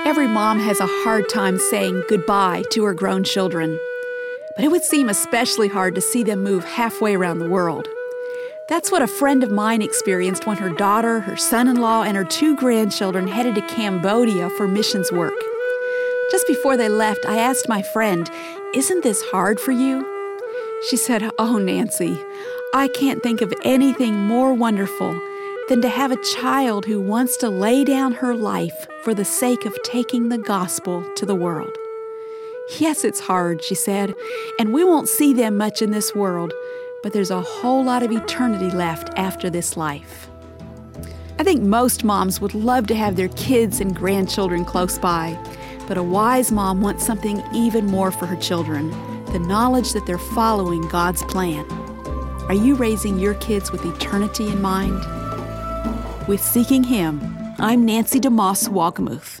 Every mom has a hard time saying goodbye to her grown children, but it would seem especially hard to see them move halfway around the world. That's what a friend of mine experienced when her daughter, her son-in-law, and her 2 grandchildren headed to Cambodia for missions work. Just before they left, I asked my friend, "Isn't this hard for you?" She said, "Oh, Nancy, I can't think of anything more wonderful than to have a child who wants to lay down her life for the sake of taking the gospel to the world." "Yes, it's hard," she said, "and we won't see them much in this world, but there's a whole lot of eternity left after this life." I think most moms would love to have their kids and grandchildren close by, but a wise mom wants something even more for her children, the knowledge that they're following God's plan. Are you raising your kids with eternity in mind? With Seeking Him, I'm Nancy DeMoss Wolgemuth.